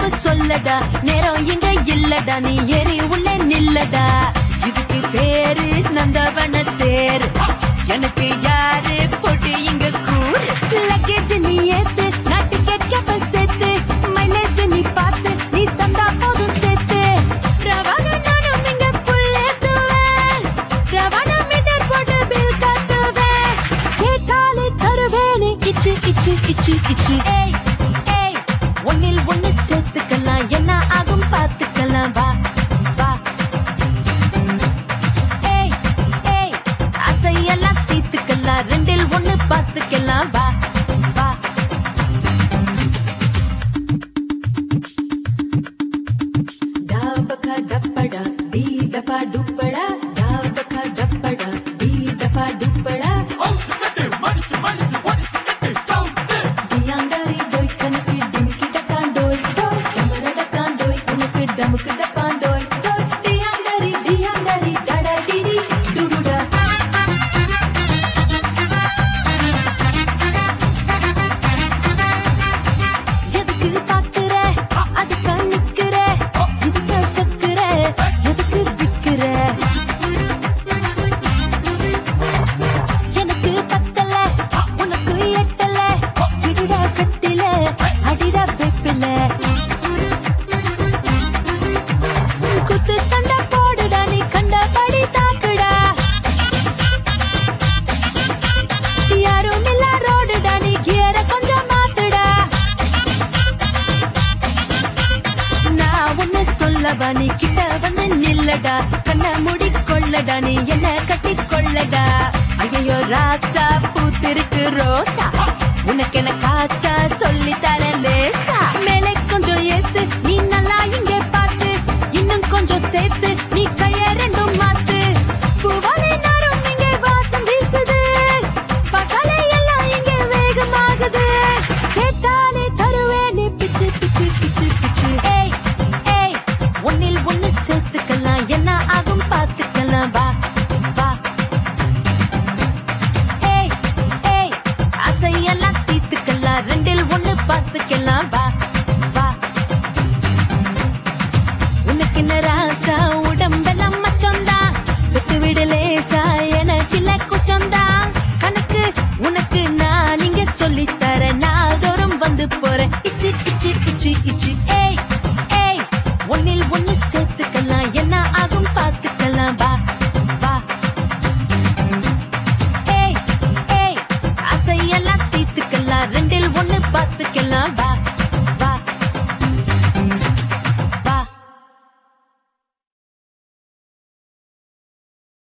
சொல்லடா, நேரம் இங்க இல்லடா, நீ ஏறி உள்ளே நில்லடா. இதுக்கு பேரு நந்தவன தேர், எனக்கு யாரு போட்டு இங்க கூறு. லக்கேஜ் நீ ஏத்து, நான் டிக்கெட் கப்பல் சேர்த்து, மைலேஜ் நீ பார்த்து, நீ தந்தா போதும் சேர்த்து. ரவான நானும் இங்க புள்ளேத்துவேன், ரவான மீட்டர் போட்டு பில் கட்டுவேன். கேட்டாலே தருவேனே இச்சு இச்சு இச்சு இச்சு. ஏய் ஏய், ஒன்னில் ஒன்னு சேர்த்துக்கலாம், என்ன ஆகும் பார்த்துக்கலாம், வா வா. ஏய் ஏய், அசையெல்லாம் தீத்துக்கலாம், ரெண்டில் ஒன்னு பார்த்துக்கலாம், வா வா. டாபகா டப்படா டி டபா டுப்படா, டாபகா டப்படா டி டபா டுப்படா. டியாங்கரி டோய் கனக்கு டிம்கி டக்கான் டோய் டோய், டமர டக்கான் டோய் உனக்கு டமுக்கு டப்பான் டோய் டோய். டியாங்கரி டடா டிடி டுடுடா. எதுக்கு பாக்குற, அதுக்கா நிக்கிற, இதுக்கா சக்குற, எதுக்கு விக்கிற. எனக்கு பத்தல, உனக்கு எட்டல, இடிடா கட்டில, அடிடா வெப்பில. குத்து சண்டை போடுடா, நீ கண்டபடி தாக்குடா. யாரும் இல்ல ரோடுடா, நீ கியர கொஞ்சம் மாத்துடா. நான் ஒன்னு சொல்லவா, நீ கிட்ட வந்து நில்லடா, கண்ண மூடி கொள்ளடா, நீ என்ன கட்டி கொள்ளடா. ஐயோ ராசா பூத்திருக்கு ரோசா, உனக்கு என்ன காசா சொல்லி தர லேசா. மேலே கொஞ்சம் ஏத்து, நீ நல்லா இங்கே பார்த்து, இன்னும் கொஞ்சம் சேர்த்து, நீ கைய ரெண்டும் மாத்து. பூவாலே நாரும் இங்கே வாசம் வீசுது, பகலே எல்லாம் இங்கே வேகமாகுது. கேட்டாலே தருவேனே பிச்சு பிச்சு பிச்சு பிச்சு. ஏய் ஏய், ஒன்னில் ஒன்னு சேர்த்துக்கலாம், என்ன ஆகும் பார்த்துக்கலாம், வா வா. ஏய் ஏய், அசையெல்லாம் தீத்துக்கலாம், ரெண்டில் ஒன்னு பார்த்துக்கலாம், வா வா. உனக்கு என்ன ராசா, உடம்பெல்லாம் மச்சந்தா, விட்டு விடு லேசா, எனக்கு இல்ல குச்சந்தா. கணக்கு உனக்கு நான் இங்க சொல்லித்தர, நாள்தோறும் வந்து போறேன் இச்சு இச்சு இச்சு இச்சு. ஏய் ஏய், ஒன்னில் ஒன்னு சேர்த்துக்கலாம், என்ன ஆகும் பார்த்துக்கலாம், வா வா. ஏய் ஏய், அசையெல்லாம் தீத்துக்கலாம், ரெண்டில் ஒன்னு பார்த்துக்கலாம், வா